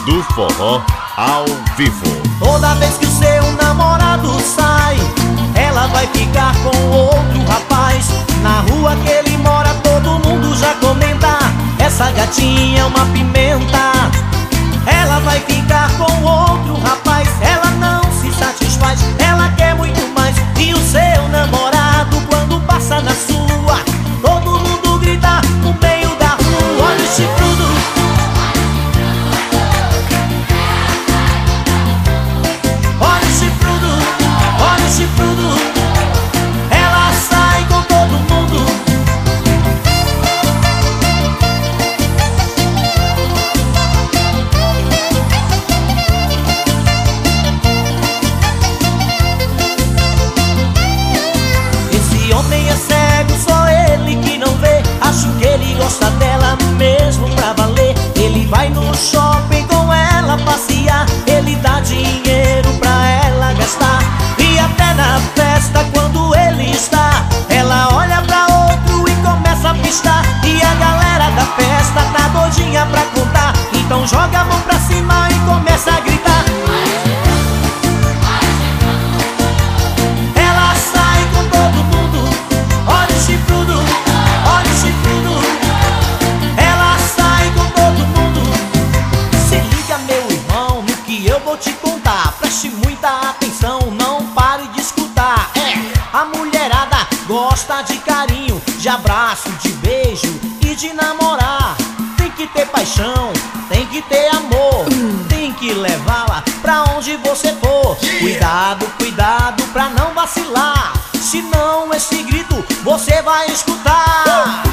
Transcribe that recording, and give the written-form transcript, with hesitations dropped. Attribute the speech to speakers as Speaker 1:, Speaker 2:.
Speaker 1: do Forró ao vivo.
Speaker 2: Toda vez que o seu namorado sai, ela vai ficar com outro rapaz. Na rua que ele mora todo mundo já comenta: essa gatinha é uma pimenta. Ela vai ficar com outro rapaz, ela não se satisfaz, ela quer muito mais. E o seu namorado quando passa na sua, todo mundo grita no meio da rua: olha o chifrudo, olha o chifrudo, olha o chifrudo. Ela sai com todo mundo. Esse homem é cego, só ele que não vê. Acho que ele gosta dela mesmo pra valer. Ele vai no shopping com ela passear, ele dá dinheiro pra ela gastar. E até na festa quando ele está, ela olha pra outro e começa a pistar. E a galera da festa tá doidinha pra contar, então joga a mão pra cima e começa a gritar. Ela sai com todo mundo, olha o chifrudo, olha o chifrudo. Ela sai com todo mundo. Se liga, meu irmão, no que eu vou te contar. Preste muita atenção, não pare de escutar. A mulherada gosta de carinho, de abraço, de beijo e de namorar. Tem que ter paixão, tem que ter amor, tem que levá-la pra onde você for. Cuidado, cuidado pra não vacilar, senão esse grito você vai escutar.